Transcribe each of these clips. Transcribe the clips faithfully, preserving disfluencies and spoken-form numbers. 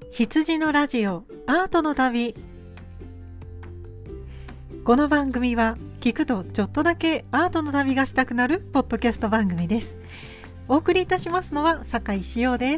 羊のラジオアートの旅。この番組は聞くとちょっとだけアートの旅がしたくなるポッドキャスト番組です。お送りいたしますのは酒井しおです。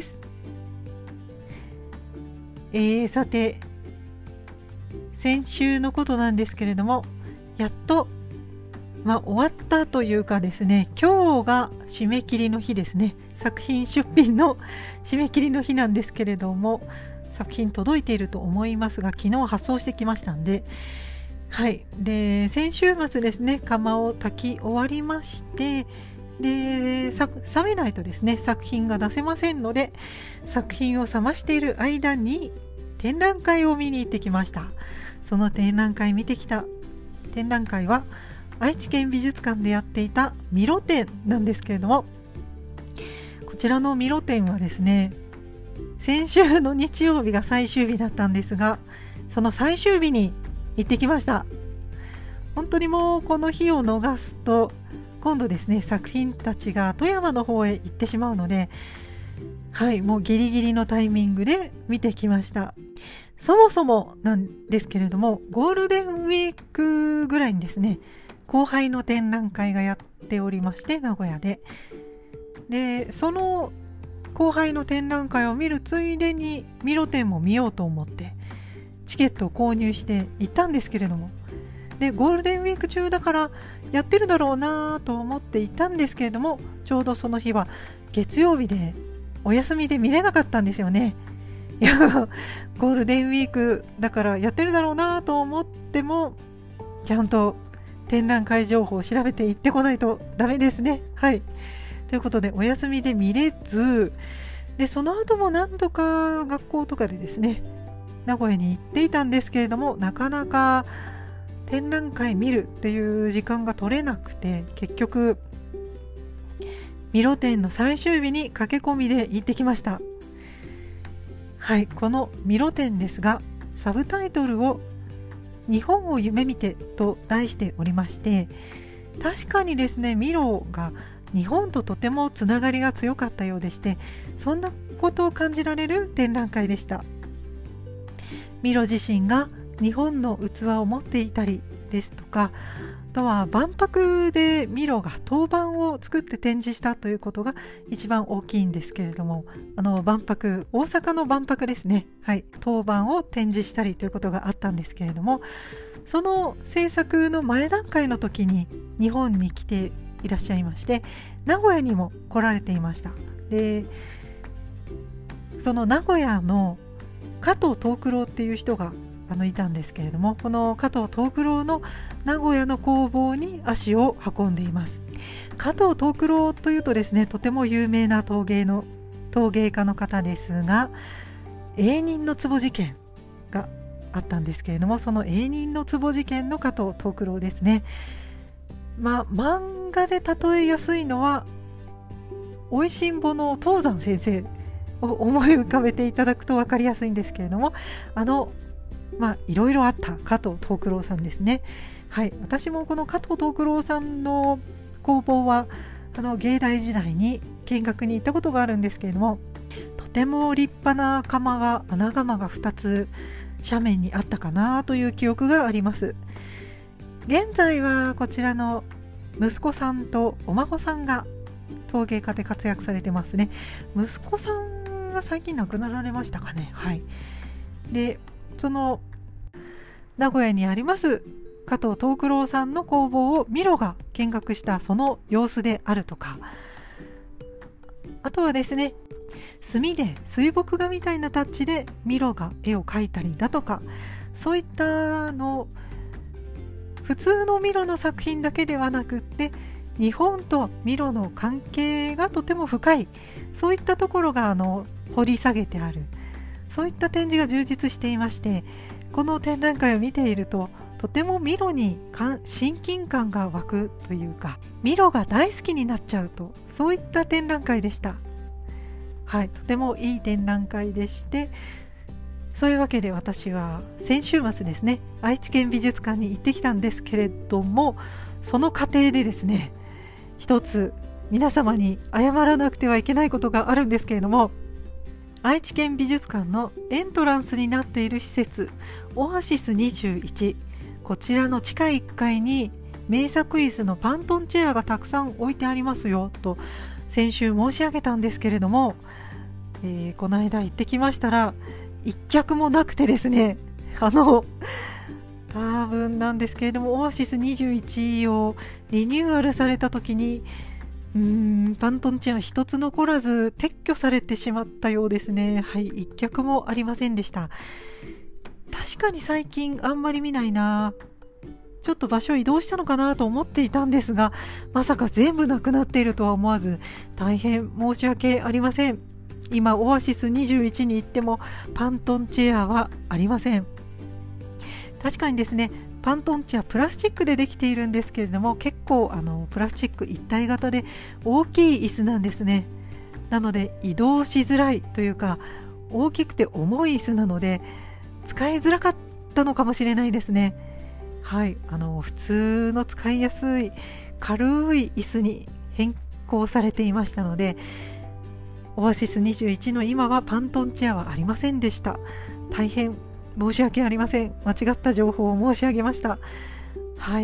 えー、さて先週のことなんですけれども、やっと、まあ、終わったというかですね、今日が締め切りの日ですね。作品出品の締め切りの日なんですけれども、作品届いていると思いますが、昨日発送してきましたんで、はい。で、先週末ですね、窯を炊き終わりまして、で、冷めないとですね、作品が出せませんので、作品を冷ましている間に展覧会を見に行ってきました。その展覧会見てきた展覧会は愛知県美術館でやっていたミロ展なんですけれども、こちらのミロ展はですね、先週の日曜日が最終日だったんですが、その最終日に行ってきました。本当にもうこの日を逃すと今度ですね、作品たちが富山の方へ行ってしまうので、はい、もうギリギリのタイミングで見てきました。そもそもなんですけれども、ゴールデンウィークぐらいにですね、後輩の展覧会がやっておりまして、名古屋ででその後輩の展覧会を見るついでにミロ展も見ようと思ってチケットを購入して行ったんですけれども、でゴールデンウィーク中だからやってるだろうなと思っていたんですけれども、ちょうどその日は月曜日でお休みで見れなかったんですよね。いやゴールデンウィークだからやってるだろうなと思っても、ちゃんと展覧会情報を調べて行ってこないとダメですね。はい、ということでお休みで見れず、でその後も何度か学校とかでですね、名古屋に行っていたんですけれども、なかなか展覧会見るっていう時間が取れなくて、結局ミロ展の最終日に駆け込みで行ってきました。はい、このミロ展ですが、サブタイトルを日本を夢見てと題しておりまして、確かにですね、ミロが日本ととてもつながりが強かったようでして、そんなことを感じられる展覧会でした。ミロ自身が日本の器を持っていたりですとか、あとは万博でミロが陶板を作って展示したということが一番大きいんですけれども、あの万博、大阪の万博ですね、はい、陶板を展示したりということがあったんですけれども、その制作の前段階の時に日本に来ていらっしゃいまして、名古屋にも来られていました。でその名古屋の加藤藤九郎っていう人があのいたんですけれども、この加藤藤九郎の名古屋の工房に足を運んでいます。加藤藤九郎というとですね、とても有名な陶芸の陶芸家の方ですが、永人の壺事件があったんですけれども、その永人の壺事件の加藤藤九郎ですね。まあ漫画で例えやすいのはおいしんぼの東山先生を思い浮かべていただくと分かりやすいんですけれども、あのまあいろいろあった加藤藤九郎さんですね。はい、私もこの加藤藤九郎さんの工房はあの芸大時代に見学に行ったことがあるんですけれども、とても立派な窯が穴窯がふたつ斜面にあったかなという記憶があります。現在はこちらの息子さんとお孫さんが陶芸家で活躍されてますね。息子さんは最近亡くなられましたかね。はい。でその名古屋にあります加藤藤九郎さんの工房をミロが見学したその様子であるとか、あとはですね、墨で水墨画みたいなタッチでミロが絵を描いたりだとか、そういったの普通のミロの作品だけではなくって、日本とミロの関係がとても深い、そういったところがあの掘り下げてある、そういった展示が充実していまして、この展覧会を見ているととてもミロに親近感が湧くというか、ミロが大好きになっちゃうと、そういった展覧会でした。はい、とてもいい展覧会でして、そういうわけで私は先週末ですね、愛知県美術館に行ってきたんですけれども、その過程でですね、一つ皆様に謝らなくてはいけないことがあるんですけれども、 愛知県美術館のエントランスになっている施設オアシスにじゅういち、こちらの地下いっかいに名作椅子のパントンチェアがたくさん置いてありますよと先週申し上げたんですけれども、えー、この間行ってきましたら一脚もなくてですね、あの多分なんですけれどもオアシスにじゅういちをリニューアルされた時にうーんパントンチェア一つ残らず撤去されてしまったようですね。はい、一脚もありませんでした。確かに最近あんまり見ないな、ちょっと場所移動したのかなと思っていたんですが、まさか全部なくなっているとは思わず大変申し訳ありません。今オアシスにじゅういちに行ってもパントンチェアはありません。確かにですね、パントンチェアプラスチックでできているんですけれども、結構あのプラスチック一体型で大きい椅子なんですね。なので移動しづらいというか、大きくて重い椅子なので使いづらかったのかもしれないですね。はい、あの普通の使いやすい軽い椅子に変更されていましたので、オアシスにじゅういちの今はパントンチェアはありませんでした。大変申し訳ありません。間違った情報を申し上げました。はい、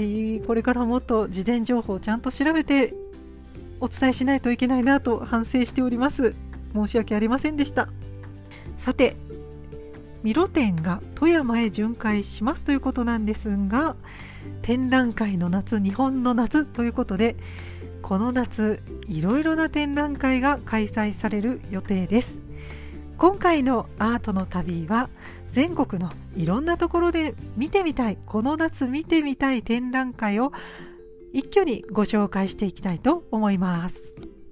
これからもっと事前情報をちゃんと調べてお伝えしないといけないなと反省しております。申し訳ありませんでした。さて、ミロ展が富山へ巡回しますということなんですが、展覧会の夏、日本の夏ということで、この夏いろいろな展覧会が開催される予定です。今回のアートの旅は全国のいろんなところで見てみたい、この夏見てみたい展覧会を一挙にご紹介していきたいと思います。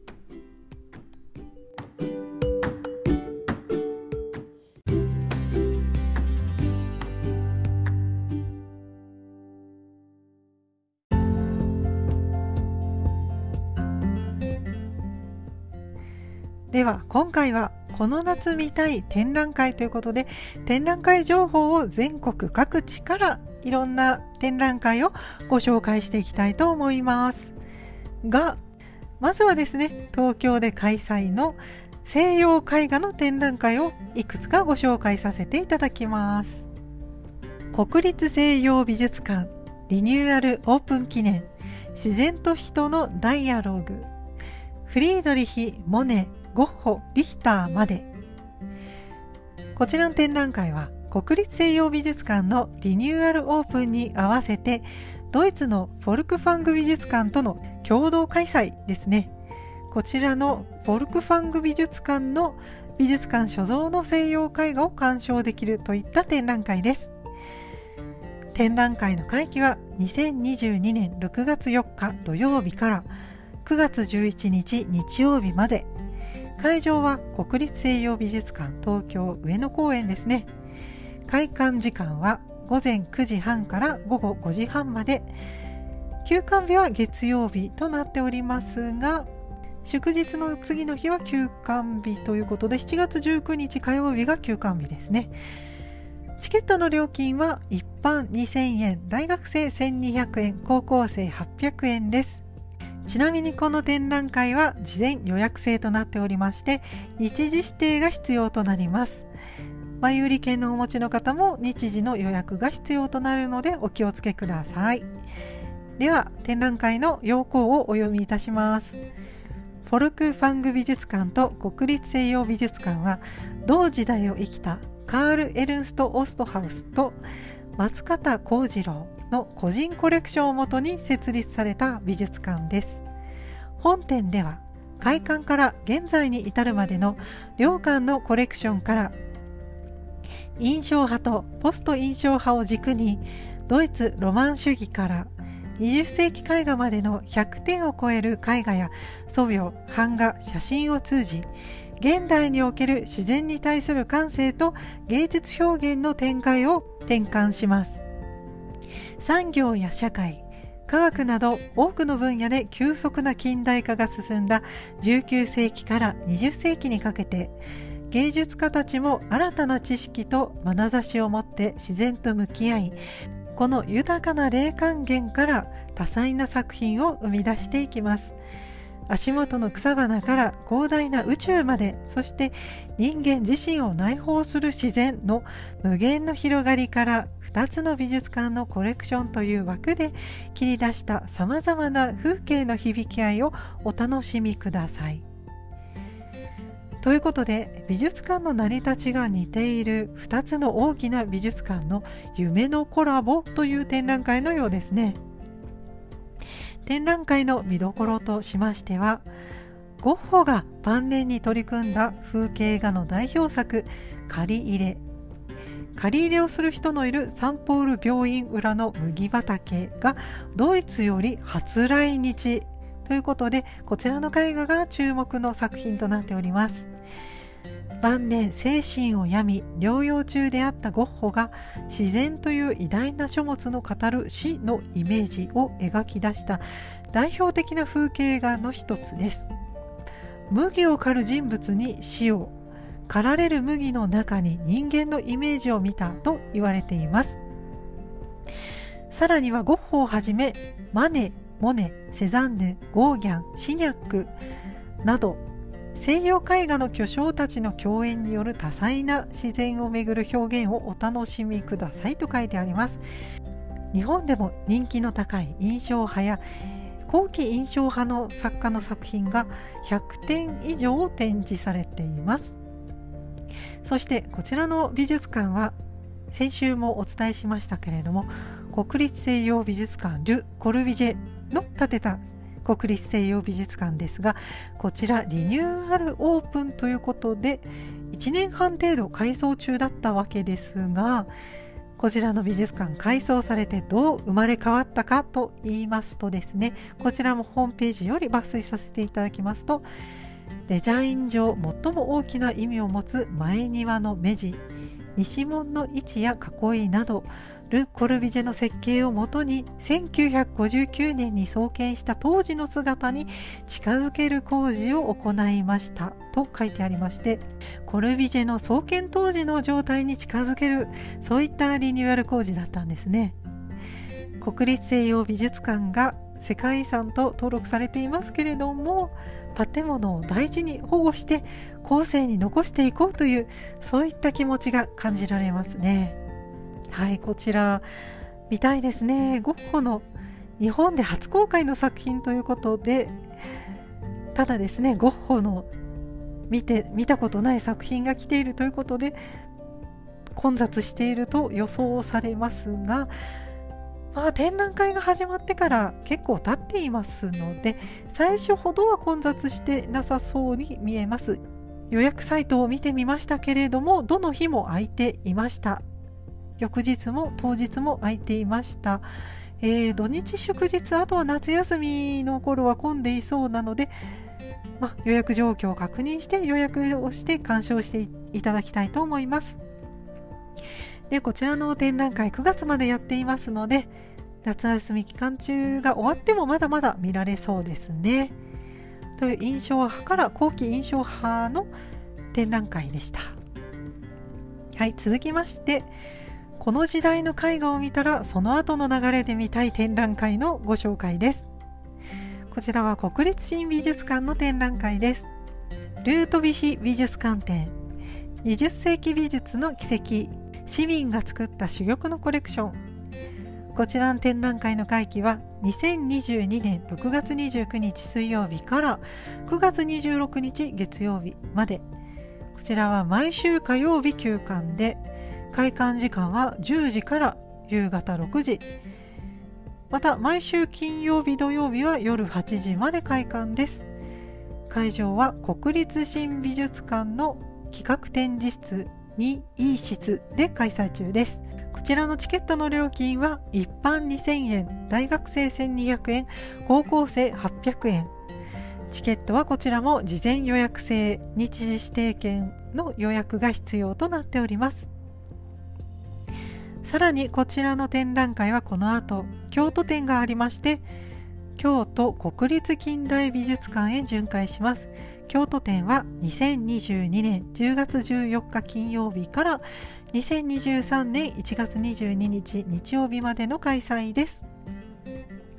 では今回はこの夏見たい展覧会ということで、展覧会情報を全国各地からいろんな展覧会をご紹介していきたいと思いますが、まずはですね、東京で開催の西洋絵画の展覧会をいくつかご紹介させていただきます。国立西洋美術館リニューアルオープン記念、自然と人のダイアログ、フリードリヒ・モネ、ゴッホ、リヒターまで。こちらの展覧会は国立西洋美術館のリニューアルオープンに合わせてドイツのフォルクファング美術館との共同開催ですね。こちらのフォルクファング美術館の美術館所蔵の西洋絵画を鑑賞できるといった展覧会です。展覧会の会期はにせんにじゅうにねんろくがつよっか土曜日からくがつじゅういちにち日曜日まで。会場は国立西洋美術館東京上野公園ですね。開館時間はごぜんくじはんからごごごじはんまで。休館日は月曜日となっておりますが、祝日の次の日は休館日ということで、しちがつじゅうくにち火曜日が休館日ですね。チケットの料金は一般にせんえん、大学生せんにひゃくえん、高校生はっぴゃくえんです。ちなみにこの展覧会は事前予約制となっておりまして、日時指定が必要となります。前売り券のお持ちの方も日時の予約が必要となるのでお気をつけください。では展覧会の要項をお読みいたします。フォルクファング美術館と国立西洋美術館は同時代を生きたカール・エルンスト・オーストハウスと松方幸次郎の個人コレクションをもとに設立された美術館です。本展では開館から現在に至るまでの両館のコレクションから印象派とポスト印象派を軸にドイツロマン主義からにじゅっせいき絵画までのひゃくてんを超える絵画や素描、版画、写真を通じ現代における自然に対する感性と芸術表現の展開を転換します。産業や社会、科学など多くの分野で急速な近代化が進んだじゅうきゅうせいきからにじゅっせいきにかけて、芸術家たちも新たな知識と眼差しを持って自然と向き合い、この豊かな霊感源から多彩な作品を生み出していきます。 足元の草花から広大な宇宙まで、そして人間自身を内包する自然の無限の広がりからふたつの美術館のコレクションという枠で切り出したさまざまな風景の響き合いをお楽しみください。ということで、美術館の成り立ちが似ているふたつの大きな美術館の夢のコラボという展覧会のようですね。展覧会の見どころとしましては、ゴッホが晩年に取り組んだ風景画の代表作借り入れ借り入れをする人のいるサンポール病院裏の麦畑がドイツより初来日ということで、こちらの絵画が注目の作品となっております。晩年精神を病み療養中であったゴッホが自然という偉大な書物の語る死のイメージを描き出した代表的な風景画の一つです。麦を刈る人物に死を、刈られる麦の中に人間のイメージを見たと言われています。さらにはゴッホをはじめマネ、モネ、セザンヌ、ゴーギャン、シニャックなど西洋絵画の巨匠たちの共演による多彩な自然をめぐる表現をお楽しみくださいと書いてあります。日本でも人気の高い印象派や後期印象派の作家の作品がひゃくてん以上展示されています。そしてこちらの美術館は先週もお伝えしましたけれども、国立西洋美術館ル・コルビュジェの建てた国立西洋美術館ですが、こちらリニューアルオープンということでいちねんはん程度改装中だったわけですが、こちらの美術館改装されてどう生まれ変わったかと言いますとですね、こちらもホームページより抜粋させていただきますと、デザイン上最も大きな意味を持つ前庭の目地、西門の位置や囲いなどル・コルビュジェの設計をもとにせんきゅうひゃくごじゅうきゅうねんに創建した当時の姿に近づける工事を行いましたと書いてありまして、コルビュジェの創建当時の状態に近づける、そういったリニューアル工事だったんですね。国立西洋美術館が世界遺産と登録されていますけれども、建物を大事に保護して後世に残していこうという、そういった気持ちが感じられますね。はい、こちら見たいですね。ゴッホの日本で初公開の作品ということで、ただですね、ゴッホの見て見たことない作品が来ているということで混雑していると予想されますが、まあ、展覧会が始まってから結構経っていますので、最初ほどは混雑してなさそうに見えます。予約サイトを見てみましたけれども、どの日も空いていました。翌日も当日も空いていました。えー、土日祝日、あとは夏休みの頃は混んでいそうなので、まあ、予約状況を確認して予約をして鑑賞していただきたいと思います。で、こちらの展覧会くがつまでやっていますので、夏休み期間中が終わってもまだまだ見られそうですね。という印象派から後期印象派の展覧会でした。はい、続きましてこの時代の絵画を見たらその後の流れで見たい展覧会のご紹介です。こちらは国立新美術館の展覧会です。ルートヴィヒ美術館展、にじゅっ世紀美術の奇跡、市民が作った珠玉のコレクション。こちらの展覧会の会期はにせんにじゅうにねんろくがつにじゅうくにち水曜日からくがつにじゅうろくにち月曜日まで。こちらは毎週火曜日休館で、開館時間はじゅうじから夕方ろくじ、また毎週金曜日土曜日は夜はちじまで開館です。会場は国立新美術館の企画展示室にイー室で開催中です。こちらのチケットの料金は一般にせんえん、大学生せんにひゃくえん、高校生はっぴゃくえん。チケットはこちらも事前予約制、日時指定券の予約が必要となっております。さらにこちらの展覧会はこの後京都展がありまして、京都国立近代美術館へ巡回します。京都展はにせんにじゅうにねんじゅうがつじゅうよっか金曜日からにせんにじゅうさんねんいちがつにじゅうににち日曜日までの開催です。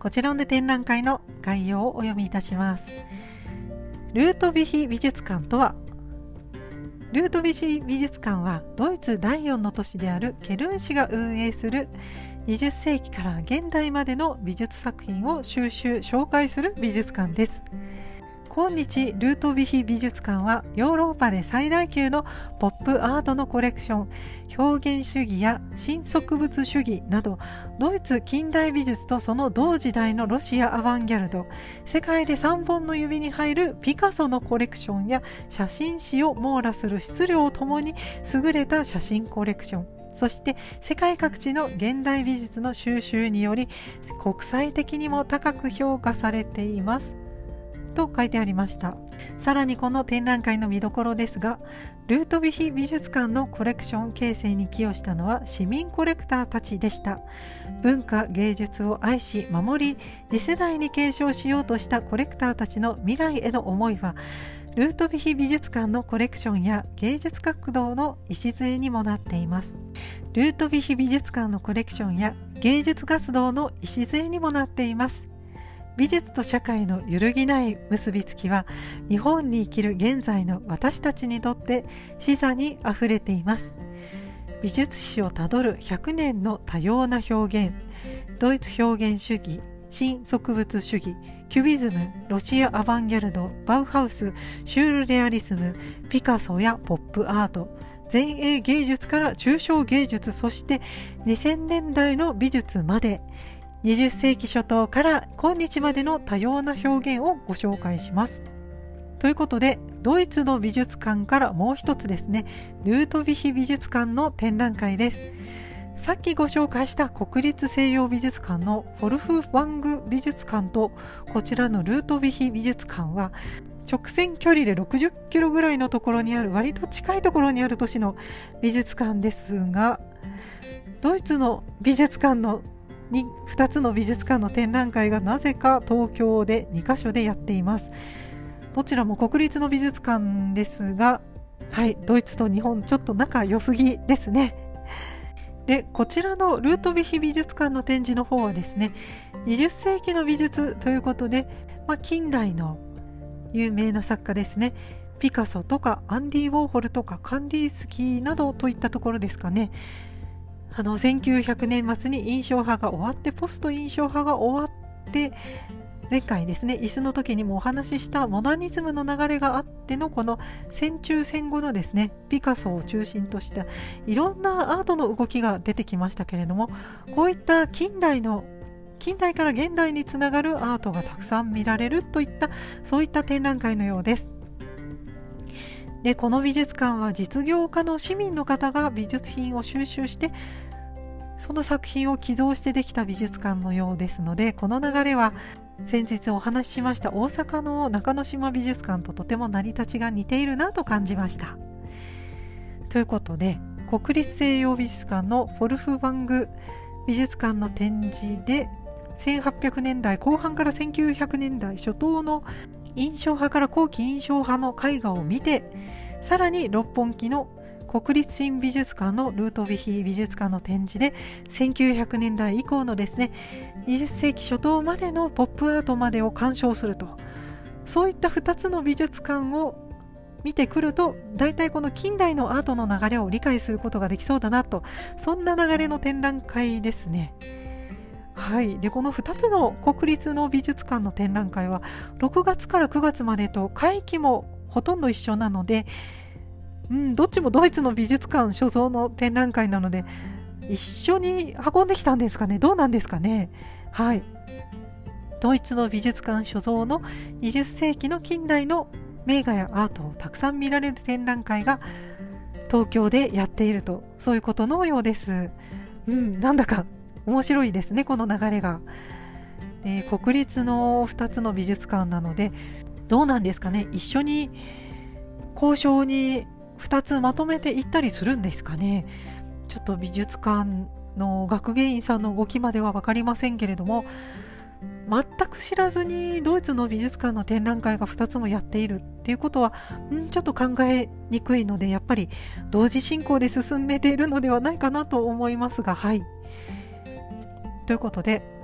こちらの展覧会の概要をお読みいたします。ルートヴィヒ美術館とは、ルートヴィヒ美術館はドイツだいよんの都市であるケルン市が運営するにじゅっせいきから現代までの美術作品を収集・紹介する美術館です。今日ルートヴィヒ美術館はヨーロッパで最大級のポップアートのコレクション、表現主義や新植物主義などドイツ近代美術とその同時代のロシアアバンギャルド、世界でさんぼんの指に入るピカソのコレクションや写真史を網羅する質量ともに優れた写真コレクション、そして世界各地の現代美術の収集により国際的にも高く評価されていますと書いてありました。さらにこの展覧会の見どころですが、ルートヴィヒ美術館のコレクション形成に寄与したのは市民コレクターたちでした。文化芸術を愛し守り、次世代に継承しようとしたコレクターたちの未来への思いは、ルートヴィヒ美術館のコレクションや芸術活動の礎にもなっています。ルートヴィヒ美術館のコレクションや芸術活動の礎にもなっています。美術と社会の揺るぎない結びつきは、日本に生きる現在の私たちにとって示唆にあふれています。美術史をたどるひゃくねんの多様な表現、ドイツ表現主義、新植物主義、キュビズム、ロシアアバンギャルド、バウハウス、シュールレアリスム、ピカソやポップアート、前衛芸術から抽象芸術、そしてにせんねんだいの美術まで、にじゅっせいき初頭から今日までの多様な表現をご紹介します。ということで、ドイツの美術館からもう一つですね、ルートヴィヒ美術館の展覧会です。さっきご紹介した国立西洋美術館のフォルフワング美術館とこちらのルートヴィヒ美術館は直線距離でろくじゅっキロぐらいのところにある、割と近いところにある都市の美術館ですが、ドイツの美術館のにふたつの美術館の展覧会がなぜか東京でにかしょでやっています。どちらも国立の美術館ですが、はい、ドイツと日本ちょっと仲良すぎですね。で、こちらのルートヴィヒ美術館の展示の方はですね、にじゅっせいきの美術ということで、まあ、近代の有名な作家ですね、ピカソとかアンディ・ウォーホルとかカンディスキーなどといったところですかね。あのせんきゅうひゃくねんまつに印象派が終わってポスト印象派が終わって、前回ですね椅子の時にもお話ししたモダニズムの流れがあってのこの戦中戦後のですねピカソを中心としたいろんなアートの動きが出てきましたけれども、こういった近代の近代から現代につながるアートがたくさん見られるといったそういった展覧会のようです。で、この美術館は実業家の市民の方が美術品を収集してその作品を寄贈してできた美術館のようですので、この流れは先日お話ししました大阪の中之島美術館ととても成り立ちが似ているなと感じました。ということで、国立西洋美術館のフォルフバング美術館の展示でせんはっぴゃくねんだいこう半からせんきゅうひゃくねんだい初頭の印象派から後期印象派の絵画を見て、さらに六本木の国立新美術館のルートヴィヒ美術館の展示でせんきゅうひゃくねんだい以降のですねにじゅっせいき初頭までのポップアートまでを鑑賞すると、そういったふたつの美術館を見てくるとだいたいこの近代のアートの流れを理解することができそうだなと、そんな流れの展覧会ですね。はい、でこのふたつの国立の美術館の展覧会はろくがつからくがつまでと会期もほとんど一緒なので、うん、どっちもドイツの美術館所蔵の展覧会なので一緒に運んできたんですかね、どうなんですかね。はい、ドイツの美術館所蔵のにじゅっせいきの近代の名画やアートをたくさん見られる展覧会が東京でやっていると、そういうことのようです。うん、なんだか面白いですね、この流れが。で、国立のふたつの美術館なのでどうなんですかね、一緒に交渉にふたつまとめていったりするんですかね。ちょっと美術館の学芸員さんの動きまでは分かりませんけれども、全く知らずにドイツの美術館の展覧会がふたつもやっているっていうことはんちょっと考えにくいので、やっぱり同時進行で進めているのではないかなと思いますが、はい。ということで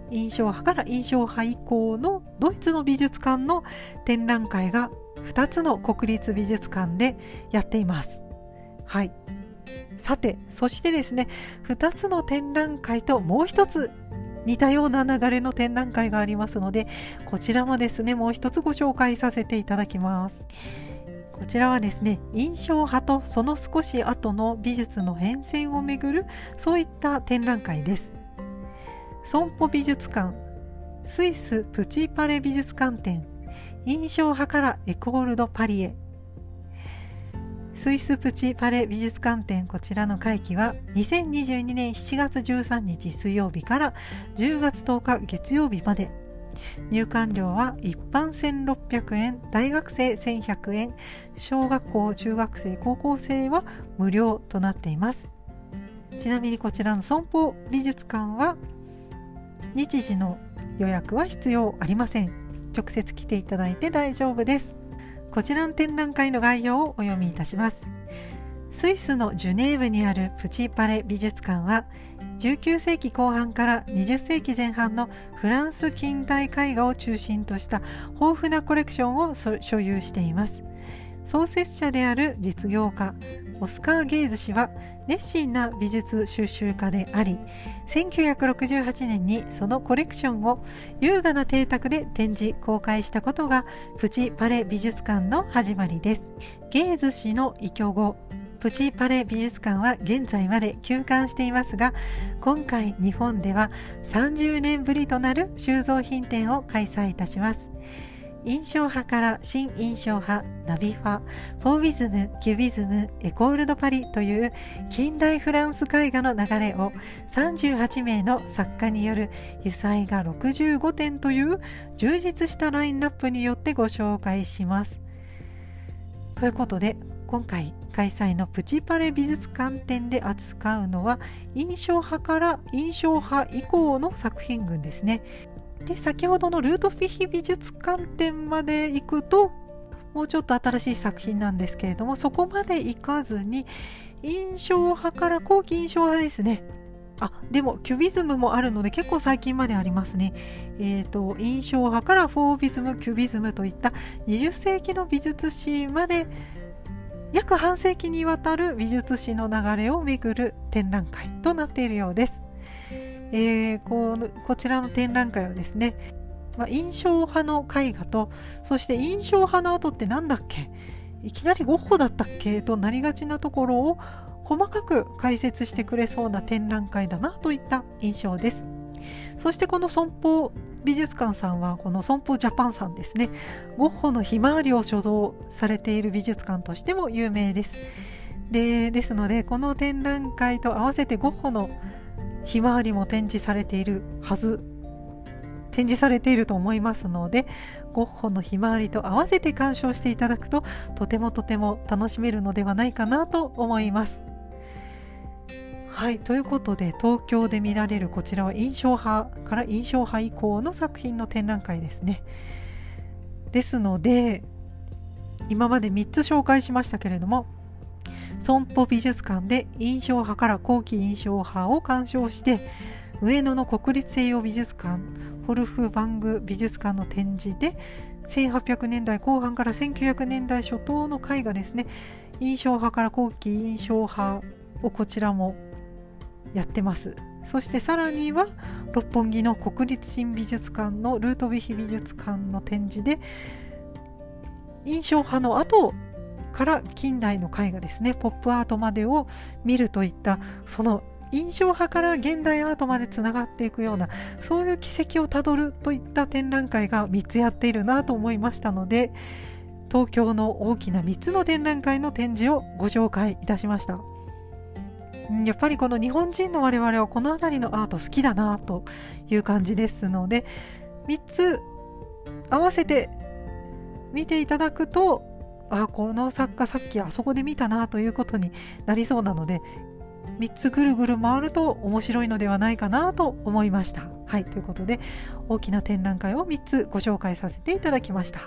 印象派から印象派以降のドイツの美術館の展覧会がふたつの国立美術館でやっています。はい、さてそしてですね、ふたつの展覧会ともうひとつ似たような流れの展覧会がありますので、こちらもですねもう一つご紹介させていただきます。こちらはですね、印象派とその少し後の美術の変遷をめぐるそういった展覧会です。損保美術館スイスプチパレ美術館展、印象派からエコール・ド・パリへ。スイスプチパレ美術館展、こちらの会期はにせんにじゅうにねんしちがつじゅうさんにち水曜日からじゅうがつとおか月曜日まで。入館料は一般せんろっぴゃくえん、大学生せんひゃくえん、小学校中学生高校生は無料となっています。ちなみにこちらの損保美術館は日時の予約は必要ありません。直接来ていただいて大丈夫です。こちらの展覧会の概要をお読みいたします。スイスのジュネーブにあるプチパレ美術館はじゅうきゅうせいきこう半からにじゅっせいきぜん半のフランス近代絵画を中心とした豊富なコレクションを所有しています。創設者である実業家オスカー・ゲイズ氏は熱心な美術収集家であり、せんきゅうひゃくろくじゅうはちねんにそのコレクションを優雅な邸宅で展示公開したことがプチパレ美術館の始まりです。ゲイズ氏の遺去後、プチパレ美術館は現在まで休館していますが、今回日本ではさんじゅうねんぶりとなる収蔵品展を開催いたします。印象派から新印象派、ナビファ、フォービズム、キュビズム、エコール・ド・パリという近代フランス絵画の流れをさんじゅうはちめいの作家による油彩画ろくじゅうごてんという充実したラインナップによってご紹介します。ということで今回開催のプチパレ美術館展で扱うのは印象派から印象派以降の作品群ですね。で先ほどのルートフィヒ美術館展まで行くともうちょっと新しい作品なんですけれども、そこまで行かずに印象派から後期印象派ですね。あでもキュビズムもあるので結構最近までありますね。えーと印象派からフォービズム、キュビズムといったにじゅっせいきの美術史まで約半世紀にわたる美術史の流れをめぐる展覧会となっているようです。えー、このこちらの展覧会はですね、まあ、印象派の絵画と、そして印象派の後ってなんだっけ、いきなりゴッホだったっけとなりがちなところを細かく解説してくれそうな展覧会だなといった印象です。そしてこの損保美術館さんはこの損保ジャパンさんですね、ゴッホのひまわりを所蔵されている美術館としても有名です。で、ですのでこの展覧会と合わせてゴッホのひまわりも展示されているはず展示されていると思いますので、ゴッホのひまわりと合わせて鑑賞していただくととてもとても楽しめるのではないかなと思います。はい、ということで東京で見られるこちらは印象派から印象派以降の作品の展覧会ですね。ですので今までみっつ紹介しましたけれども、損保美術館で印象派から後期印象派を鑑賞して、上野の国立西洋美術館ホルフバング美術館の展示でせんはっぴゃくねんだいこう半からせんきゅうひゃくねんだい初頭の絵画ですね、印象派から後期印象派をこちらもやってます。そしてさらには六本木の国立新美術館のルートヴィヒ美術館の展示で印象派の後から近代の絵画ですね、ポップアートまでを見るといった、その印象派から現代アートまでつながっていくような、そういう軌跡をたどるといった展覧会がみっつやっているなと思いましたので、東京の大きなみっつの展覧会の展示をご紹介いたしました。やっぱりこの日本人の我々はこの辺りのアート好きだなという感じですので、みっつ合わせて見ていただくと、あ、この作家さっきあそこで見たなということになりそうなので、みっつぐるぐる回ると面白いのではないかなと思いました。はい、ということで大きな展覧会をみっつご紹介させていただきました。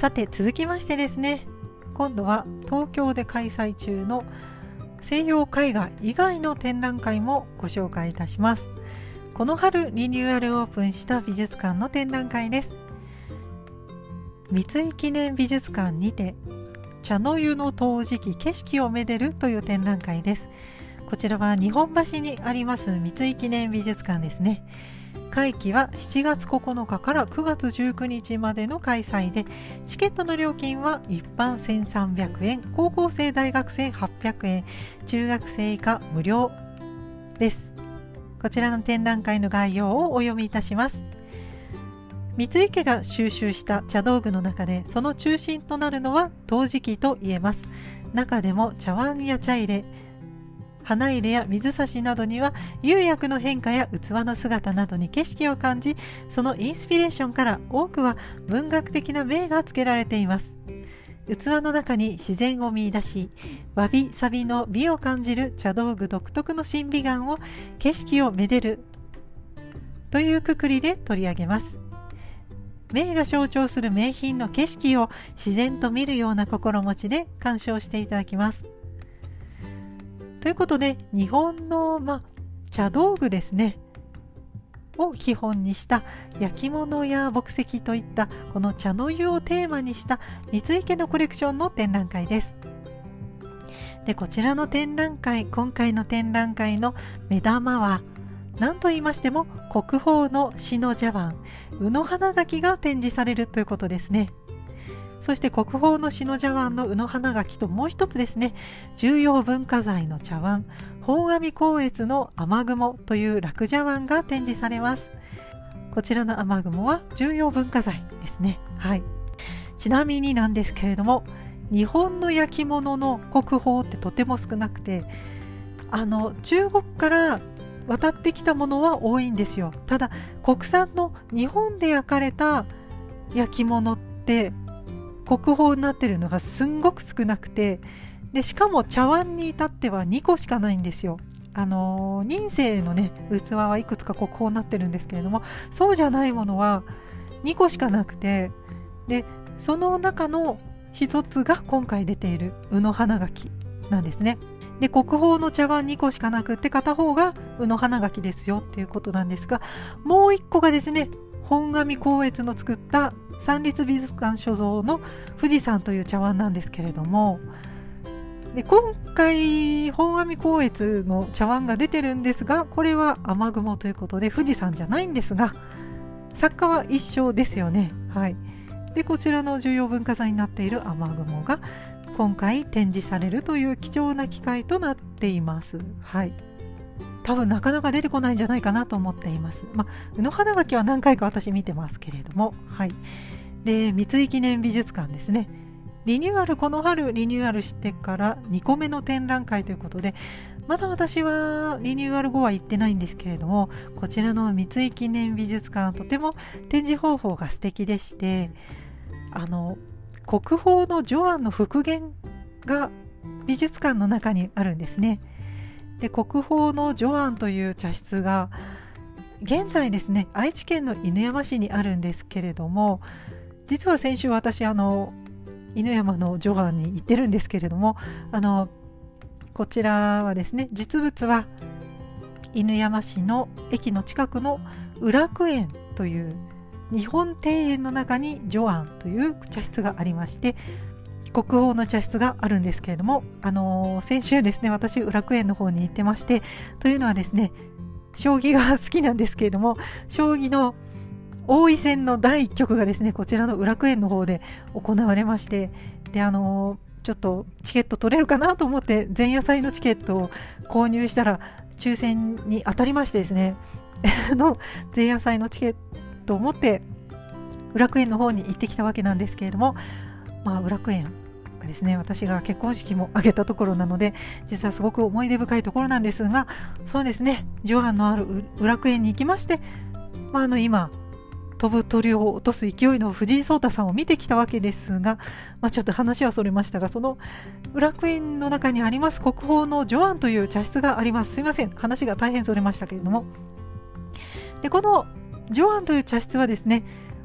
さて続きましてですね、今度は東京で開催中の西洋絵画以外の展覧会もご紹介いたします。この春リニューアルオープンした美術館の展覧会です。三井記念美術館にて茶の湯の陶磁器景色をめでるという展覧会です。こちらは日本橋にあります三井記念美術館ですね。会期はしちがつここのかからくがつじゅうくにちまでの開催で、チケットの料金は一般せんさんびゃくえん、高校生大学生はっぴゃくえん、中学生以下無料です。こちらの展覧会の概要をお読みいたします。三井家が収集した茶道具の中でその中心となるのは陶磁器と言えます。中でも茶碗や茶入れ、花入れや水差しなどには釉薬の変化や器の姿などに景色を感じ、そのインスピレーションから多くは文学的な銘がつけられています。器の中に自然を見出し、わびさびの美を感じる茶道具独特の審美眼を景色をめでるというくくりで取り上げます。銘が象徴する名品の景色を自然と見るような心持ちで鑑賞していただきます。ということで、日本の、まあ、茶道具ですねを基本にした焼き物や墨石といったこの茶の湯をテーマにした三井家のコレクションの展覧会です。で、こちらの展覧会、今回の展覧会の目玉は何と言いましても国宝の篠茶碗、卯の花垣が展示されるということですね。そして国宝の篠茶碗の卯の花垣と、もう一つですね、重要文化財の茶碗、本阿弥光悦の雨雲という楽茶碗が展示されます。こちらの雨雲は重要文化財ですね。はい。ちなみになんですけれども、日本の焼き物の国宝ってとても少なくて、あの中国から渡ってきたものは多いんですよ。ただ国産の日本で焼かれた焼き物って国宝になってるのがすんごく少なくて、でしかも茶碗に至ってはにこしかないんですよ。あの仁清のね器はいくつか国宝になってるんですけれども、そうじゃないものはにこしかなくて、でその中の一つが今回出ている卯の花垣なんですね。で国宝の茶碗にこしかなくって、片方が卯の花垣ですよっていうことなんですが、もういっこがですね、本阿弥光悦の作った三立美術館所蔵の富士山という茶碗なんですけれども、で今回本阿弥光悦の茶碗が出てるんですが、これは雨雲ということで富士山じゃないんですが、作家は一緒ですよね。はい。でこちらの重要文化財になっている雨雲が今回展示されるという貴重な機会となっています。はい。多分なかなか出てこないんじゃないかなと思っています。まあ、卯の花垣は何回か私見てますけれども、はい。で、三井記念美術館ですね。リニューアル、この春リニューアルしてからにこめの展覧会ということで、まだ私はリニューアル後は行ってないんですけれども、こちらの三井記念美術館、とても展示方法が素敵でして、あの国宝の除庵の復元が美術館の中にあるんですね。で国宝の除庵という茶室が現在ですね、愛知県の犬山市にあるんですけれども、実は先週私あの犬山の除庵に行ってるんですけれども、あのこちらはですね、実物は犬山市の駅の近くの宇楽園という日本庭園の中に除庵という茶室がありまして、国宝の茶室があるんですけれども、あのー、先週ですね、私宇楽園の方に行ってまして、というのはですね、将棋が好きなんですけれども、将棋の王位戦のだいいっきょくがですね、こちらの宇楽園の方で行われまして、であのー、ちょっとチケット取れるかなと思って前夜祭のチケットを購入したら抽選に当たりましてですねの前夜祭のチケットを持って宇楽園の方に行ってきたわけなんですけれども、まあ宇楽園がですね、私が結婚式も挙げたところなので、実はすごく思い出深いところなんですが、そうですね、除庵のある宇楽園に行きまして、まあ、あの今飛ぶ鳥を落とす勢いの藤井聡太さんを見てきたわけですが、まあ、ちょっと話はそれましたが、その宇楽園の中にあります国宝の除庵という茶室があります。すいません、話が大変それましたけれども、でこの除庵という茶室はですね、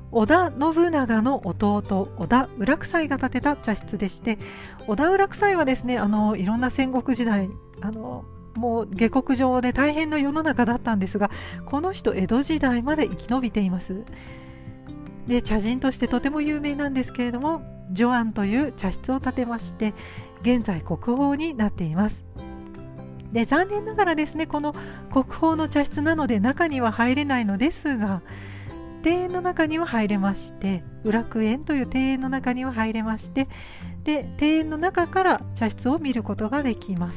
織田信長の弟織田浦草が建てた茶室でして、織田浦草はですね、あのいろんな戦国時代、あのもう下克上で大変な世の中だったんですが、この人江戸時代まで生き延びています。で、茶人としてとても有名なんですけれども、除庵という茶室を建てまして、現在国宝になっています。で、残念ながらですね、この国宝の茶室なので中には入れないのですが、庭園の中には入れまして、裏久園という庭園の中には入れまして、で庭園の中から茶室を見ることができます。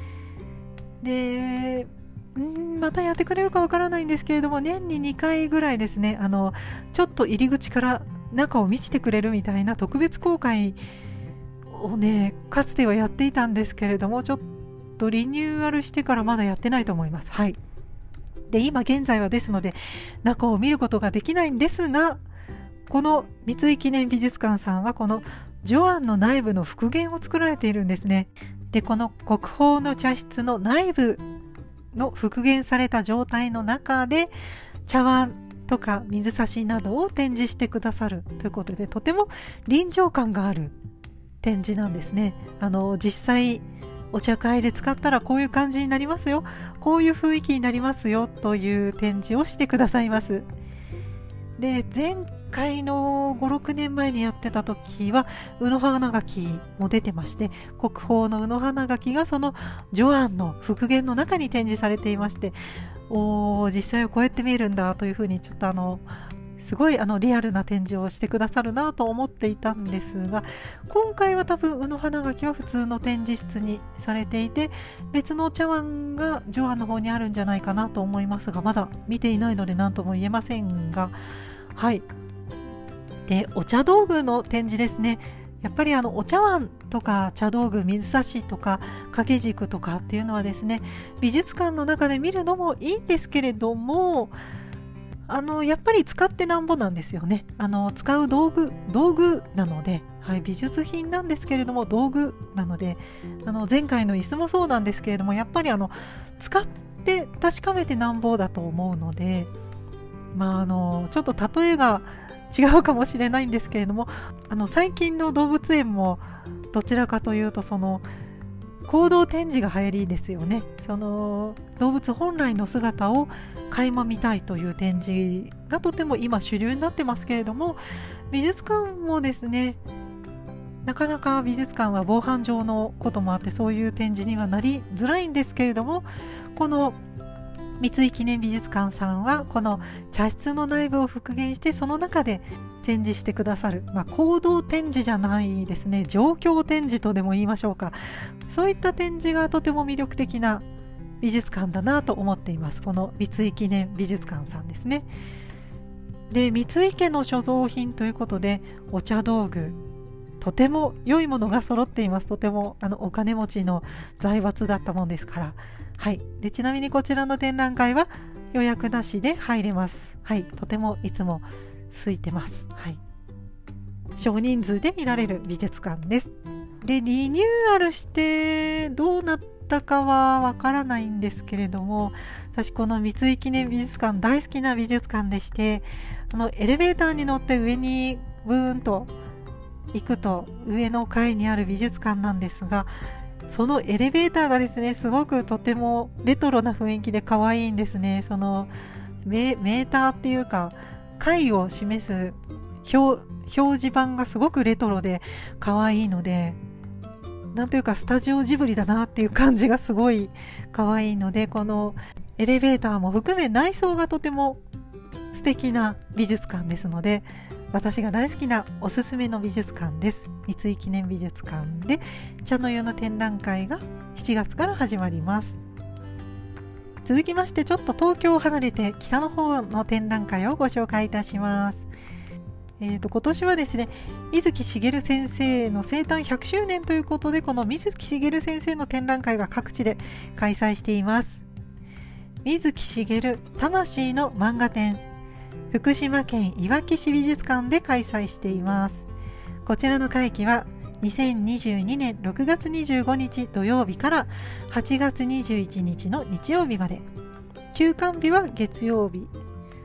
でんまたやってくれるかわからないんですけれども、年ににかいぐらいですね、あのちょっと入り口から中を見せてくれるみたいな特別公開をね、かつてはやっていたんですけれども、ちょっとリニューアルしてからまだやってないと思います。はい。で、今現在はですので中を見ることができないんですが、この三井記念美術館さんはこの除庵の内部の復元を作られているんですね。で、この国宝の茶室の内部の復元された状態の中で茶碗とか水差しなどを展示してくださるということで、とても臨場感がある展示なんですね。あの実際お茶会で使ったらこういう感じになりますよ、こういう雰囲気になりますよという展示をしてくださいます。で、前回のご、ろくねんまえにやってた時は卯の花垣も出てまして、国宝の卯の花垣がその除庵の復元の中に展示されていまして、おー、実際はこうやって見えるんだというふうに、ちょっとあのすごいあのリアルな展示をしてくださるなと思っていたんですが、今回は多分卯の花垣は普通の展示室にされていて、別の茶碗が除庵の方にあるんじゃないかなと思いますが、まだ見ていないので何とも言えませんが、はい。で、お茶道具の展示ですね。やっぱりあのお茶碗とか茶道具、水差しとか掛け軸とかっていうのはですね、美術館の中で見るのもいいんですけれども、あのやっぱり使ってなんぼなんですよね。あの使う道具道具なので、はい、美術品なんですけれども道具なので、あの前回の椅子もそうなんですけれども、やっぱりあの使って確かめてなんぼだと思うので、まああのちょっと例えが違うかもしれないんですけれども、あの最近の動物園もどちらかというとその行動展示が流行りですよね。その動物本来の姿を垣間見たいという展示がとても今主流になってますけれども、美術館もですね、なかなか美術館は防犯上のこともあってそういう展示にはなりづらいんですけれども、この三井記念美術館さんはこの茶室の内部を復元してその中で展示してくださる、まあ、行動展示じゃないですね、状況展示とでも言いましょうか、そういった展示がとても魅力的な美術館だなと思っています。この三井記念美術館さんですね。で、三井家の所蔵品ということでお茶道具、とても良いものが揃っています。とてもあのお金持ちの財閥だったもんですから。はい。で、ちなみにこちらの展覧会は予約なしで入れます。はい。とてもいつも空いてます。はい。少人数で見られる美術館です。で、リニューアルしてどうなったかはわからないんですけれども、私この三井記念美術館大好きな美術館でして、あのエレベーターに乗って上にブーンと行くと上の階にある美術館なんですが、そのエレベーターがですね、すごくとてもレトロな雰囲気で可愛いんですね。その メ, メーターっていうか階を示す 表, 表示板がすごくレトロで可愛いので、なんというかスタジオジブリだなっていう感じがすごい可愛いので、このエレベーターも含め内装がとても素敵な美術館ですので、私が大好きなおすすめの美術館です。三井記念美術館で茶の湯の展覧会がしちがつから始まります。続きまして、ちょっと東京を離れて北の方の展覧会をご紹介いたします。えーと、今年はですね、水木しげる先生の生誕ひゃくしゅうねんということで、この水木しげる先生の展覧会が各地で開催しています。水木しげる魂の漫画展、福島県いわき市美術館で開催しています。こちらの会期はにせんにじゅうにねんろくがつにじゅうごにち土曜日からはちがつにじゅういちにちの日曜日まで、休館日は月曜日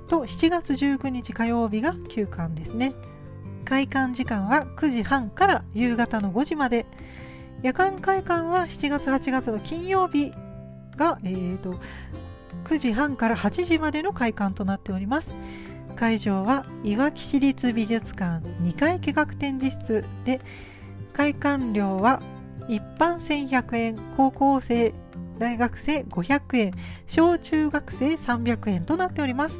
としちがつじゅうくにち火曜日が休館ですね。開館時間はくじはんから夕方のごじまで。夜間開館はしちがつはちがつの金曜日が、えーと、くじはんからはちじまでの開館となっております。会場はいわき市立美術館にかい企画展示室で、開館料は一般せんひゃくえん、高校生大学生ごひゃくえん、小中学生さんびゃくえんとなっております。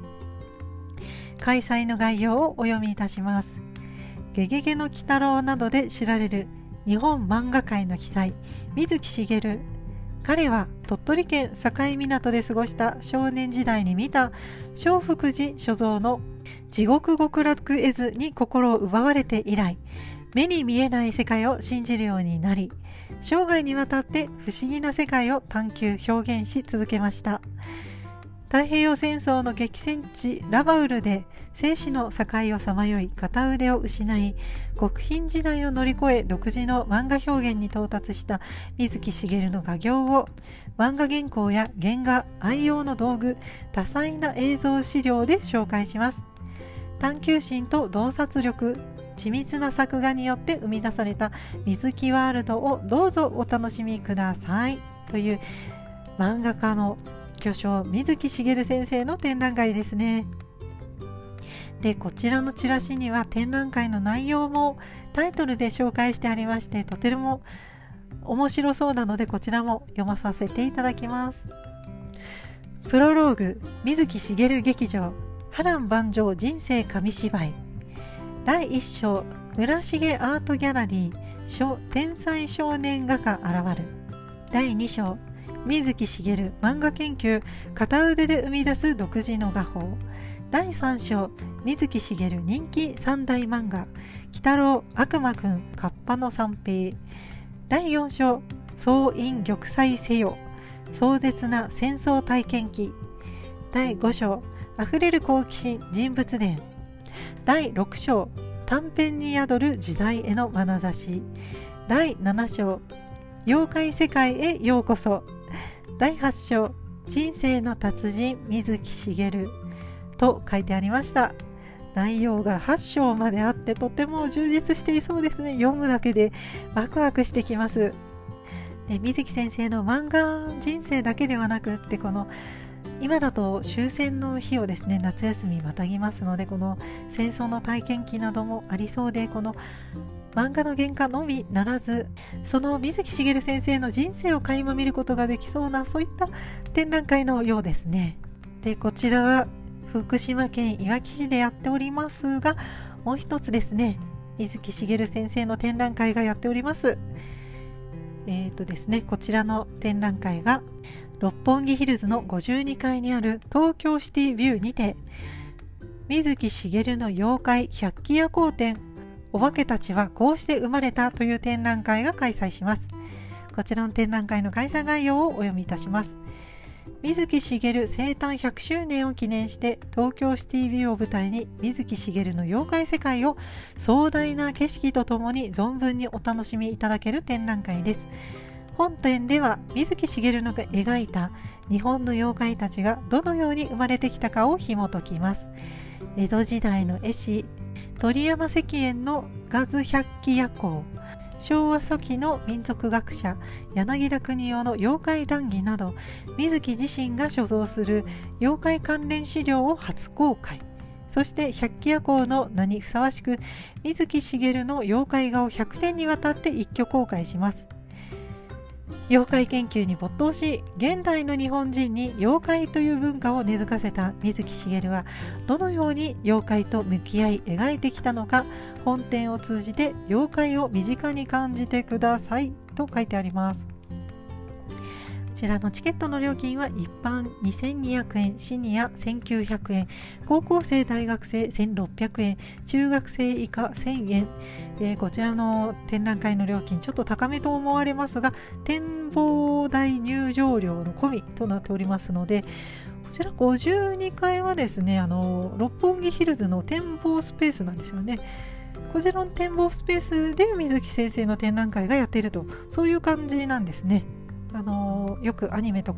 開催の概要をお読みいたします。ゲゲゲの鬼太郎などで知られる日本漫画界の鬼才、水木しげる。彼は鳥取県境港で過ごした少年時代に見た聖福寺所蔵の地獄極楽絵図に心を奪われて以来、目に見えない世界を信じるようになり、生涯にわたって不思議な世界を探求表現し続けました。太平洋戦争の激戦地ラバウルで生死の境をさまよい片腕を失い、極貧時代を乗り越え独自の漫画表現に到達した水木しげるの画業を漫画原稿や原画、愛用の道具、多彩な映像資料で紹介します。探求心と洞察力、緻密な作画によって生み出された水木ワールドをどうぞお楽しみくださいという漫画家の巨匠水木しげる先生の展覧会ですね。で、こちらのチラシには展覧会の内容もタイトルで紹介してありまして、とても面白そうなのでこちらも読まさせていただきます。プロローグ、水木しげる劇場波乱万丈人生紙芝居。だいいっ章、村重アートギャラリー天才少年画家現る。だいに章、水木しげる漫画研究、片腕で生み出す独自の画法。だいさん章、水木しげる人気三大漫画、鬼太郎、悪魔くん、カッパの三平。だいよん章、総員玉砕せよ、壮絶な戦争体験記。だいご章、あふれる好奇心人物伝。だいろく章、短編に宿る時代への眼差し。だいなな章、妖怪世界へようこそ。だいはち章、人生の達人水木しげると書いてありました。内容がはち章まであってとても充実していそうですね。読むだけでワクワクしてきます。で、水木先生の漫画人生だけではなくって、この今だと終戦の日をですね、夏休みまたぎますので、この戦争の体験記などもありそうで、この漫画の原画のみならず、その水木しげる先生の人生を垣間見ることができそうな、そういった展覧会のようですね。で、こちらは福島県いわき市でやっておりますが、もう一つですね、水木しげる先生の展覧会がやっております。えーとですね、こちらの展覧会が六本木ヒルズのごじゅうにかいにある東京シティビューにて、水木しげるの妖怪百鬼夜行展、お化けたちはこうして生まれたという展覧会が開催します。こちらの展覧会の開催概要をお読みいたします。水木しげる生誕ひゃくしゅうねんを記念して、東京シティビューを舞台に水木しげるの妖怪世界を壮大な景色とともに存分にお楽しみいただける展覧会です。本展では水木しげるのが描いた日本の妖怪たちがどのように生まれてきたかを紐解きます。江戸時代の絵師鳥山石燕のガズ百鬼夜行、昭和初期の民族学者柳田国男の妖怪談義など、水木自身が所蔵する妖怪関連資料を初公開。そして百鬼夜行の名にふさわしく、水木しげるの妖怪画をひゃくてんにわたって一挙公開します。妖怪研究に没頭し、現代の日本人に妖怪という文化を根付かせた水木しげるは、どのように妖怪と向き合い描いてきたのか、本展を通じて妖怪を身近に感じてくださいと書いてあります。こちらのチケットの料金は一般にせんにひゃくえん、シニアせんきゅうひゃくえん、高校生大学生せんろっぴゃくえん、中学生以下せんえん、えー、こちらの展覧会の料金ちょっと高めと思われますが、展望台入場料の込みとなっておりますので、こちらごじゅうにかいはですね、あの六本木ヒルズの展望スペースなんですよね。こちらの展望スペースで水木先生の展覧会がやっていると、そういう感じなんですね。あのよくアニメとか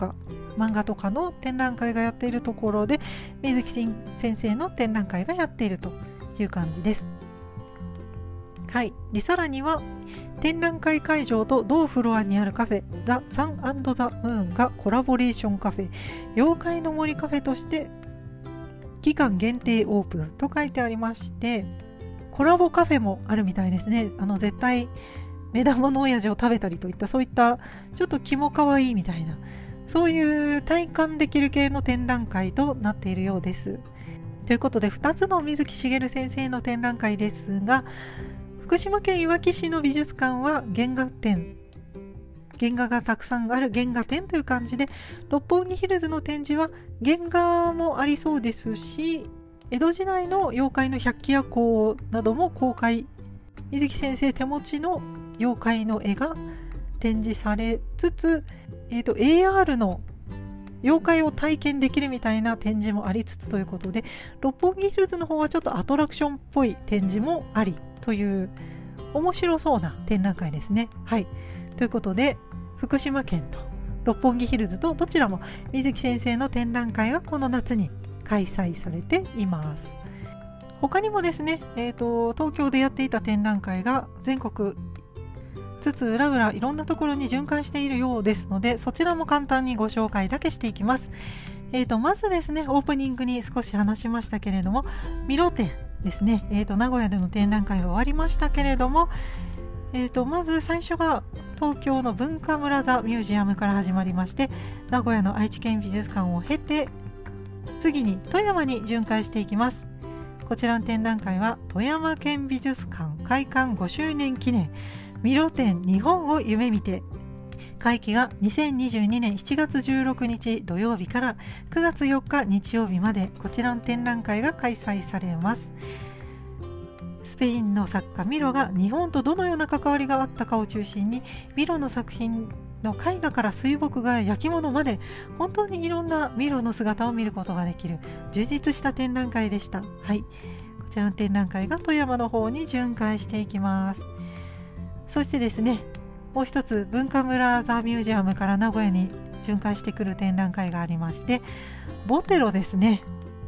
漫画とかの展覧会がやっているところで、水木先生の展覧会がやっているという感じです。はい、でさらには展覧会会場と同フロアにあるカフェザ・サン&ザ・ムーンがコラボレーションカフェ妖怪の森カフェとして期間限定オープンと書いてありまして、コラボカフェもあるみたいですね。あの絶対目玉の親父を食べたりといった、そういったちょっと気もかわいいみたいな、そういう体感できる系の展覧会となっているようです。ということでふたつの水木しげる先生の展覧会ですが、福島県いわき市の美術館は原画展、原画がたくさんある原画展という感じで、六本木ヒルズの展示は原画もありそうですし、江戸時代の妖怪の百鬼夜行なども公開、水木先生手持ちの妖怪の絵が展示されつつ、えーと、エーアール の妖怪を体験できるみたいな展示もありつつということで、六本木ヒルズの方はちょっとアトラクションっぽい展示もありという面白そうな展覧会ですね。はい、ということで福島県と六本木ヒルズとどちらも水木先生の展覧会がこの夏に開催されています。他にもですね、えーと、東京でやっていた展覧会が全国つつ裏裏いろんなところに巡回しているようですので、そちらも簡単にご紹介だけしていきます。えーと、まずですね、オープニングに少し話しましたけれども、ミロ展ですね、えーと、名古屋での展覧会が終わりましたけれども、えーと、まず最初が東京の文化村座ミュージアムから始まりまして、名古屋の愛知県美術館を経て、次に富山に巡回していきます。こちらの展覧会は富山県美術館開館ごしゅうねん記念ミロ展日本を夢見て、会期がにせんにじゅうにねんしちがつじゅうろくにち土曜日からくがつよっか日曜日まで、こちらの展覧会が開催されます。スペインの作家ミロが日本とどのような関わりがあったかを中心に、ミロの作品の絵画から水墨画や焼き物まで、本当にいろんなミロの姿を見ることができる充実した展覧会でした。はい、こちらの展覧会が富山の方に巡回していきます。そしてですね、もう一つ文化村ザミュージアムから名古屋に巡回してくる展覧会がありまして、ボテロですね。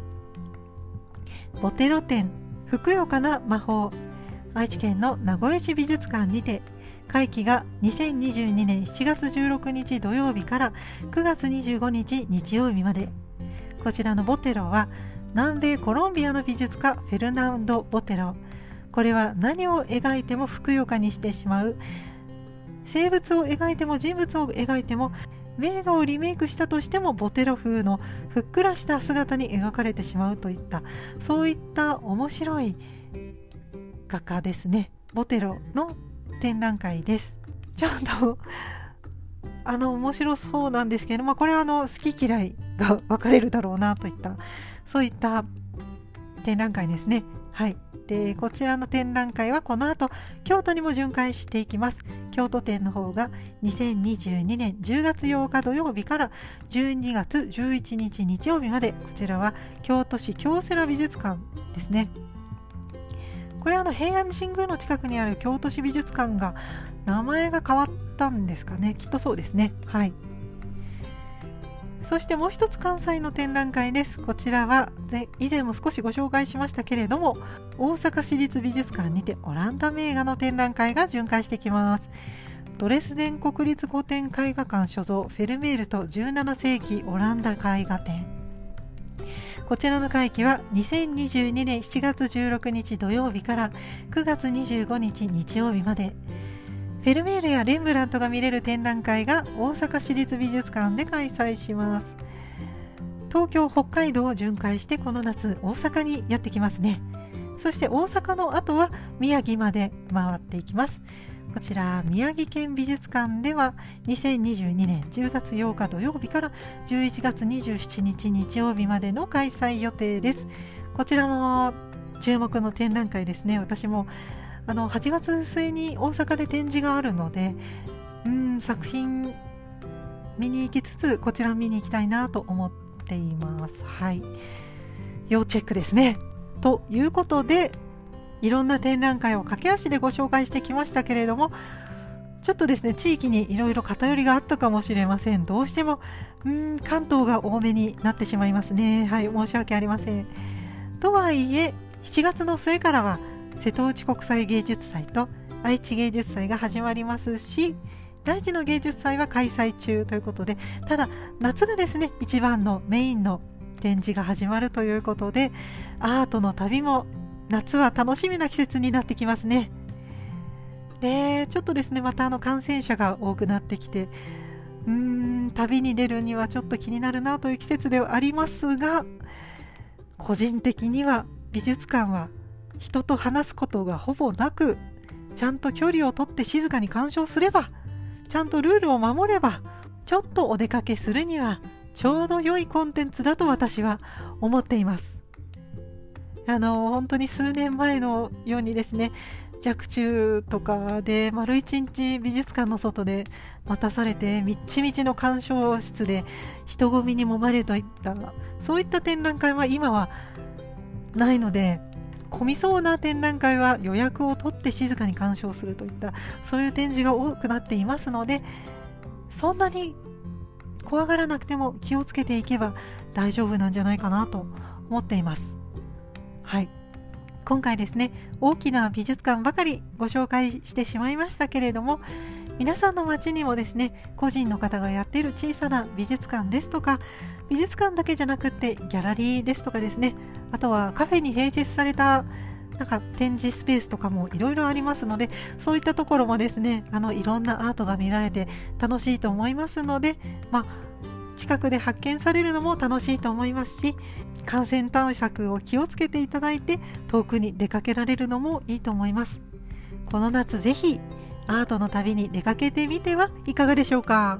ボテロ展ふくよかな魔法、愛知県の名古屋市美術館にて、会期がにせんにじゅうにねんしちがつじゅうろくにち土曜日からくがつにじゅうごにち日曜日まで。こちらのボテロは南米コロンビアの美術家フェルナンド・ボテロ、これは何を描いてもふくよかにしてしまう、生物を描いても人物を描いても、名画をリメイクしたとしてもボテロ風のふっくらした姿に描かれてしまうといった、そういった面白い画家ですね。ボテロの展覧会です。ちょっとあの面白そうなんですけど、まあ、これはあの好き嫌いが分かれるだろうなといった、そういった展覧会ですね。はい、でこちらの展覧会はこの後京都にも巡回していきます。京都展の方がにせんにじゅうにねんじゅうがつようか土曜日からじゅうにがつじゅういちにち日曜日まで、こちらは京都市京セラ美術館ですね。これはあの平安神宮の近くにある京都市美術館が名前が変わったんですかね、きっとそうですね。はい、そしてもう一つ関西の展覧会です。こちらは以前も少しご紹介しましたけれども、大阪市立美術館にてオランダ名画の展覧会が巡回してきます。ドレスデン国立古典絵画館所蔵フェルメールとじゅうななせいきオランダ絵画展、こちらの会期はにせんにじゅうにねんしちがつじゅうろくにち土曜日からくがつにじゅうごにち日曜日まで、フェルメールやレンブラントが見れる展覧会が大阪市立美術館で開催します。東京、北海道を巡回してこの夏大阪にやってきますね。そして大阪の後は宮城まで回っていきます。こちら宮城県美術館ではにせんにじゅうにねんじゅうがつようか土曜日からじゅういちがつにじゅうしちにち日曜日までの開催予定です。こちらも注目の展覧会ですね。私もあのはちがつすえに大阪で展示があるので、うん作品見に行きつつこちら見に行きたいなと思っています。はい、要チェックですね。ということでいろんな展覧会を駆け足でご紹介してきましたけれども、 ちょっとですね地域にいろいろ偏りがあったかもしれません。どうしてもうーん関東が多めになってしまいますね。はい、申し訳ありません。とはいえしちがつの末からは瀬戸内国際芸術祭と愛知芸術祭が始まりますし、大地の芸術祭は開催中ということで、ただ夏がですね一番のメインの展示が始まるということで、アートの旅も夏は楽しみな季節になってきますね。でちょっとですねまたあの感染者が多くなってきて、うーん旅に出るにはちょっと気になるなという季節ではありますが、個人的には美術館は人と話すことがほぼなく、ちゃんと距離をとって静かに鑑賞すれば、ちゃんとルールを守れば、ちょっとお出かけするにはちょうど良いコンテンツだと私は思っています。あの本当に数年前のようにですね、若冲とかで丸一日美術館の外で待たされて、みっちみちの鑑賞室で人混みに揉まれといった、そういった展覧会は今はないので、混みそうな展覧会は予約を取って静かに鑑賞するといったそういう展示が多くなっていますので、そんなに怖がらなくても気をつけていけば大丈夫なんじゃないかなと思っています。はい、今回ですね大きな美術館ばかりご紹介してしまいましたけれども、皆さんの街にもですね個人の方がやっている小さな美術館ですとか、美術館だけじゃなくってギャラリーですとかですね、あとはカフェに併設されたなんか展示スペースとかもいろいろありますので、そういったところもですねあのいろんなアートが見られて楽しいと思いますので、まあ、近くで発見されるのも楽しいと思いますし、感染対策を気をつけていただいて遠くに出かけられるのもいいと思います。この夏ぜひアートの旅に出かけてみてはいかがでしょうか。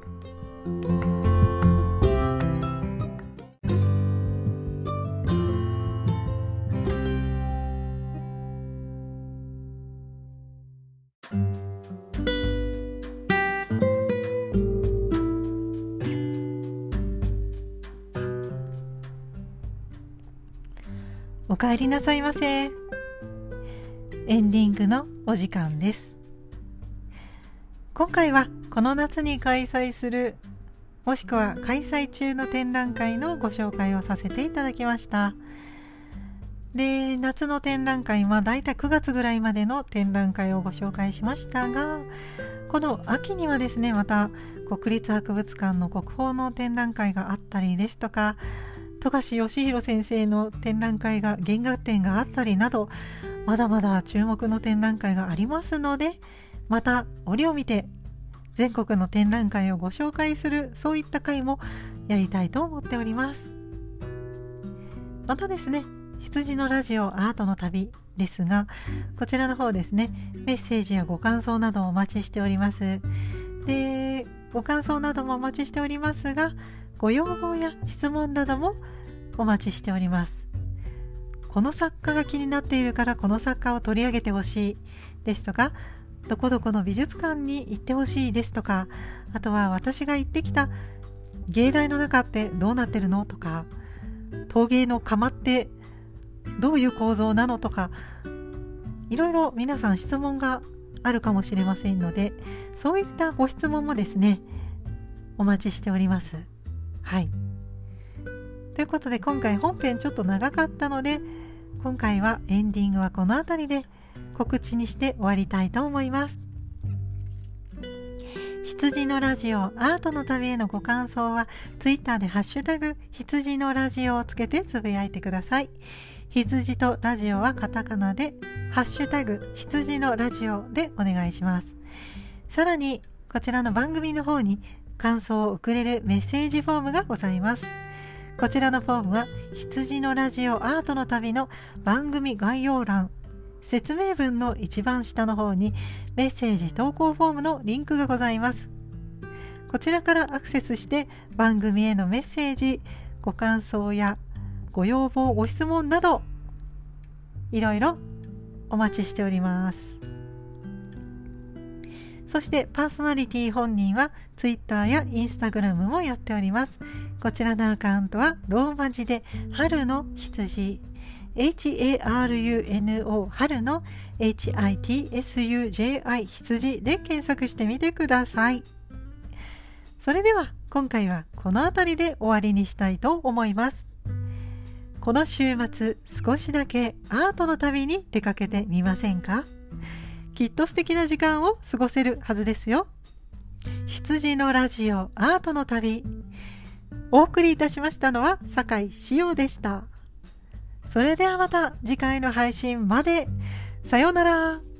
お帰りなさいませ。エンディングのお時間です。今回はこの夏に開催するもしくは開催中の展覧会のご紹介をさせていただきました。で、夏の展覧会はだいたいくがつぐらいまでの展覧会をご紹介しましたが、この秋にはですねまた国立博物館の国宝の展覧会があったりですとか、富樫義弘先生の展覧会が原画展があったりなど、まだまだ注目の展覧会がありますので、また折を見て全国の展覧会をご紹介する、そういった会もやりたいと思っております。またですね、羊のラジオアートの旅ですが、こちらの方ですね、メッセージやご感想などをお待ちしております。で、ご感想などもお待ちしておりますが、ご要望や質問などもお待ちしております。この作家が気になっているからこの作家を取り上げてほしいですとか、どこどこの美術館に行ってほしいですとか、あとは私が行ってきた芸大の中ってどうなってるのとか、陶芸の窯ってどういう構造なのとか、いろいろ皆さん質問があるかもしれませんので、そういったご質問もですねお待ちしております。はい、ということで今回本編ちょっと長かったので、今回はエンディングはこの辺りで告知にして終わりたいと思います。羊のラジオアートの旅へのご感想はツイッターでハッシュタグ羊のラジオをつけてつぶやいてください。羊とラジオはカタカナでハッシュタグ羊のラジオでお願いします。さらにこちらの番組の方に感想を送れるメッセージフォームがございます。こちらのフォームは羊のラジオアートの旅の番組概要欄、説明文の一番下の方にメッセージ投稿フォームのリンクがございます。こちらからアクセスして番組へのメッセージ、ご感想やご要望、ご質問などいろいろお待ちしております。そしてパーソナリティ本人は Twitter や Instagram もやっております。こちらのアカウントはローマ字で春の羊、 エイチエーアールユーエヌオー 春の エイチアイティーエスユージェーアイ 羊で検索してみてください。それでは今回はこの辺りで終わりにしたいと思います。この週末少しだけアートの旅に出かけてみませんか？きっと素敵な時間を過ごせるはずですよ。羊のラジオアートの旅、お送りいたしましたのは酒井しおでした。それではまた次回の配信まで。さようなら。